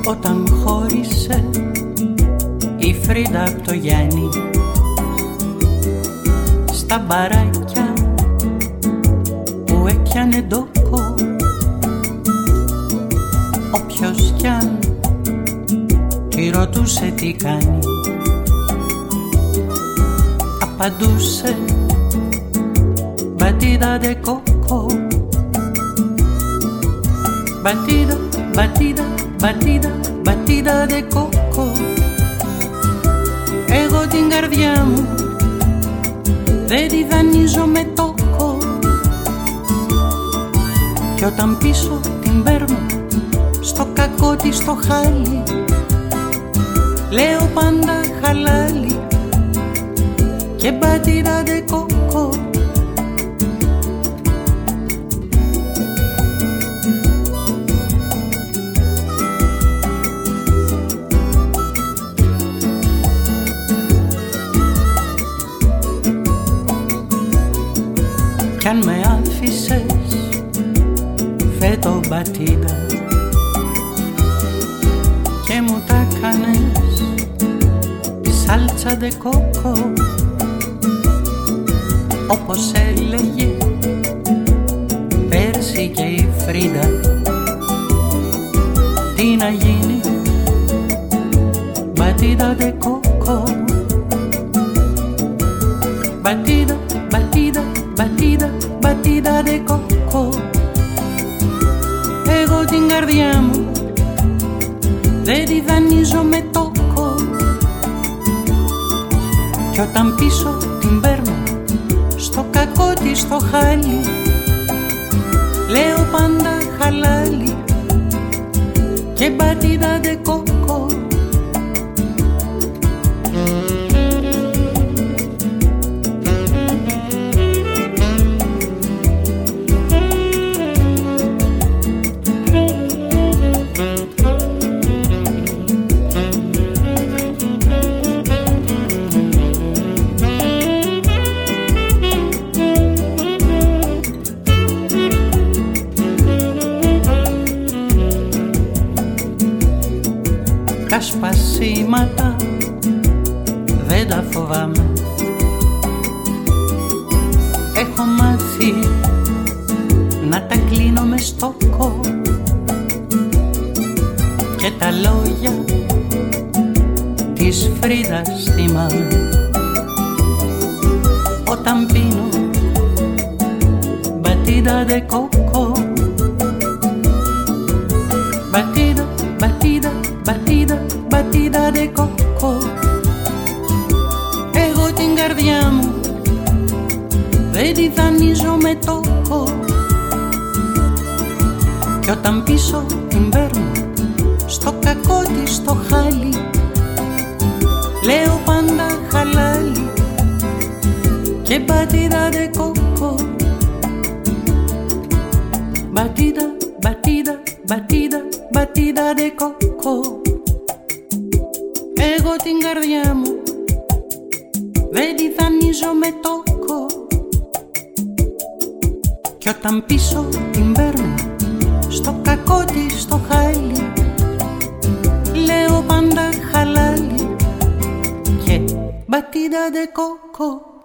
Όταν χώρισε η Φρίντα απ' το Γιάννη, στα μπαράκια που έπιανε ντόκο, όποιος κι αν τη ρωτούσε τι κάνει, απαντούσε «Μπατίδα ντε κόκο». Μπατίδα, μπατίδα, μπατίδα, μπατίδα ντε κόκο. Εγώ την καρδιά μου δεν τη δανείζω με τόκο, κι όταν πίσω την παίρνω στο κακό της το χάλι, λέω πάντα χαλάλι και μπατίδα ντε κόκο. Κι αν με άφησες φέτο μπατίδα και μου τα κάνες σάλτσα ντε κόκο, όπως έλεγε πέρσι και η Φρίντα, τι να γίνει μπατίδα ντε κόκο. Μπατίδα, μπατίδα, μπατίδα, μπατίδα ντε κόκο. Εγώ την καρδιά μου δεν τη δανείζω με τόκο, κι όταν πίσω την παίρνω στο κακό της το χάλι, λέω πάντα χαλάλι και μπατίδα ντε κόκο. Τα σπασίματα δεν τα φοβάμαι, έχω μάθει να τα κλείνω με στόκο, και τα λόγια της Φρίντας θυμάμαι όταν πίνω μπατίδα ντε κόκο. Μπατίδα, μπατίδα, μπατίδα, μπατίδα ντε κόκο. Εγώ την καρδιά μου δεν τη δανείζω με τόκο, κι όταν πίσω την παίρνω στο κακό της το χάλι, λέω πάντα χαλάλι και μπατίδα ντε κόκο. Μπατίδα, μπατίδα, μπατίδα, μπατίδα ντε κόκο. Εγώ την καρδιά μου δεν τη δανείζω με τόκο, κι όταν πίσω την παίρνω στο κακό της το χάλι, λέω πάντα χαλάλι και μπατίδα ντε κόκο.